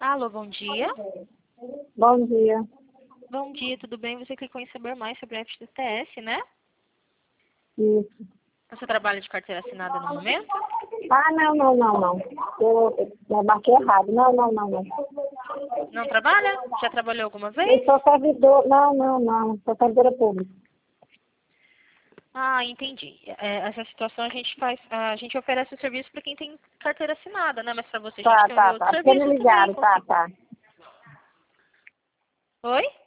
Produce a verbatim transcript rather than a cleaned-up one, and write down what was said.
Alô, bom dia. Bom dia. Bom dia, tudo bem? Você clicou em saber mais sobre a F G T S, né? Isso. Você trabalha de carteira assinada no momento? Ah, não, não, não, não. Eu, eu marquei errado. Não, não, não, não. Não trabalha? Já trabalhou alguma Eu vez? sou servidor. Não, não, não. Sou servidora pública. Ah, entendi. É, essa situação a gente faz, a gente oferece o serviço para quem tem carteira assinada, né? Mas para você a gente Tá, tem tá, outro tá. Porque me serviço também. ligaram, tá, tá. Oi?